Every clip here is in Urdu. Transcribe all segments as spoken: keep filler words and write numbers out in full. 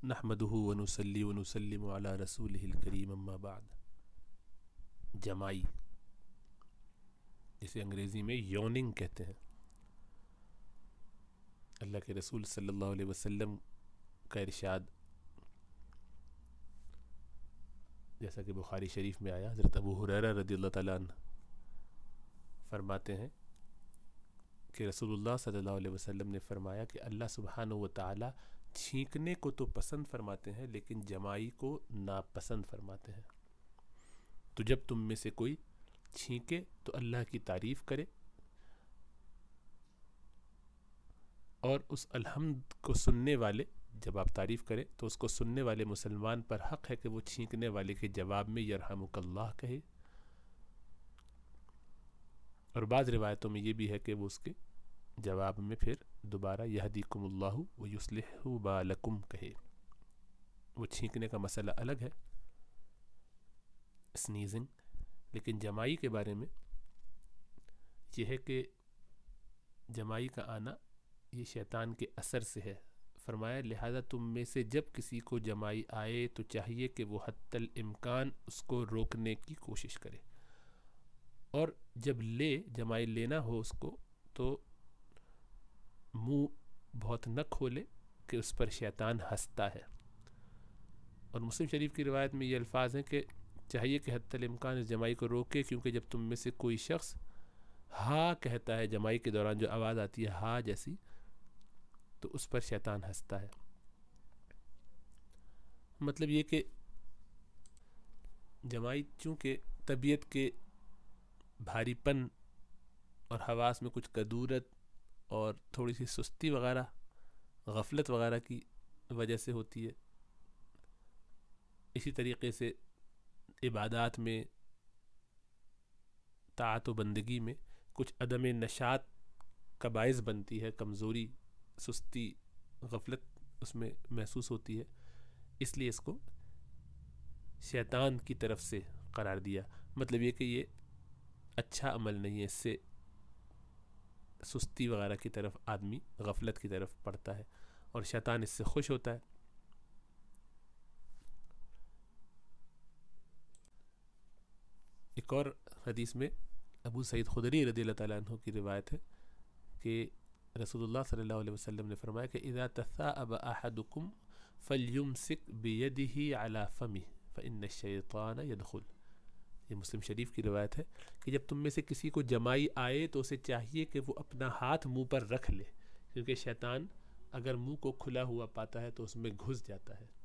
نحمدہ ونصلی ونسلم علی رسولہ الکریم اما بعد۔ جمائی، جسے انگریزی میں یوننگ کہتے ہیں، اللہ کے رسول صلی اللہ علیہ وسلم کا ارشاد جیسا کہ بخاری شریف میں آیا، حضرت ابو ہریرہ رضی اللہ تعالیٰ عنہ فرماتے ہیں کہ رسول اللہ صلی اللہ علیہ وسلم نے فرمایا کہ اللہ سبحانہ و تعالی چھینکنے کو تو پسند فرماتے ہیں لیکن جمائی کو ناپسند فرماتے ہیں۔ تو جب تم میں سے کوئی چھینکے تو اللہ کی تعریف کرے اور اس الحمد کو سننے والے، جب آپ تعریف کریں تو اس کو سننے والے مسلمان پر حق ہے کہ وہ چھینکنے والے کے جواب میں یرحمک اللہ کہے، اور بعض روایتوں میں یہ بھی ہے کہ وہ اس کے جواب میں پھر دوبارہ یہدیکم اللہ ویصلح بالکم کہے۔ وہ چھینکنے کا مسئلہ الگ ہے، سنیزنگ، لیکن جمائی کے بارے میں یہ ہے کہ جمائی کا آنا یہ شیطان کے اثر سے ہے۔ فرمایا لہذا تم میں سے جب کسی کو جمائی آئے تو چاہیے کہ وہ حتی الامکان اس کو روکنے کی کوشش کرے، اور جب لے جمائی لینا ہو اس کو تو منہ بہت نہ کھولے کہ اس پر شیطان ہنستا ہے۔ اور مسلم شریف کی روایت میں یہ الفاظ ہیں کہ چاہیے کہ حتی الامکان اس جمائی کو روکے، کیونکہ جب تم میں سے کوئی شخص ہا کہتا ہے جمائی کے دوران، جو آواز آتی ہے ہا جیسی، تو اس پر شیطان ہنستا ہے۔ مطلب یہ کہ جمائی چونکہ طبیعت کے بھاری پن اور حواس میں کچھ کدورت اور تھوڑی سی سستی وغیرہ، غفلت وغیرہ کی وجہ سے ہوتی ہے، اسی طریقے سے عبادات میں، طاعت و بندگی میں کچھ عدم نشاط کا باعث بنتی ہے، کمزوری، سستی، غفلت اس میں محسوس ہوتی ہے، اس لیے اس کو شیطان کی طرف سے قرار دیا۔ مطلب یہ کہ یہ اچھا عمل نہیں ہے، اس سے سستی وغیرہ کی طرف آدمی غفلت کی طرف پڑتا ہے اور شیطان اس سے خوش ہوتا ہے۔ ایک اور حدیث میں ابو سعید خدری رضی اللہ تعالیٰ عنہ کی روایت ہے کہ رسول اللہ صلی اللہ علیہ وسلم نے فرمایا کہ اذا تثاءب احدکم فلیمسک بیدہ علی فمہ فإن الشیطان یدخل۔ یہ مسلم شریف کی روایت ہے کہ جب تم میں سے کسی کو جمائی آئے تو اسے چاہیے کہ وہ اپنا ہاتھ منہ پر رکھ لے، کیونکہ شیطان اگر منہ کو کھلا ہوا پاتا ہے تو اس میں گھس جاتا ہے۔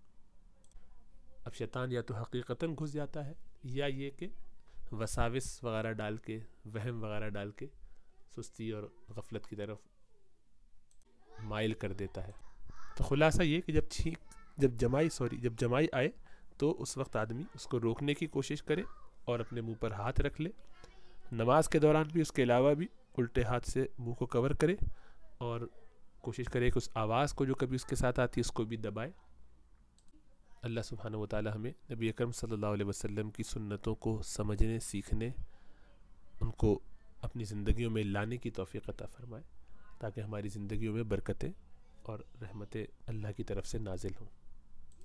اب شیطان یا تو حقیقتاً گھس جاتا ہے یا یہ کہ وساوس وغیرہ ڈال کے، وہم وغیرہ ڈال کے سستی اور غفلت کی طرف مائل کر دیتا ہے۔ تو خلاصہ یہ کہ جب چھینک جب جمائی سوری جب جمائی آئے تو اس وقت آدمی اس کو روکنے کی کوشش کرے اور اپنے منہ پر ہاتھ رکھ لے، نماز کے دوران بھی اس کے علاوہ بھی الٹے ہاتھ سے منہ کو کور کرے اور کوشش کرے کہ اس آواز کو جو کبھی اس کے ساتھ آتی ہے اس کو بھی دبائے۔ اللہ سبحانہ و تعالی ہمیں نبی اکرم صلی اللہ علیہ وسلم کی سنتوں کو سمجھنے، سیکھنے، ان کو اپنی زندگیوں میں لانے کی توفیق عطا فرمائے، تاکہ ہماری زندگیوں میں برکتیں اور رحمتیں اللہ کی طرف سے نازل ہوں۔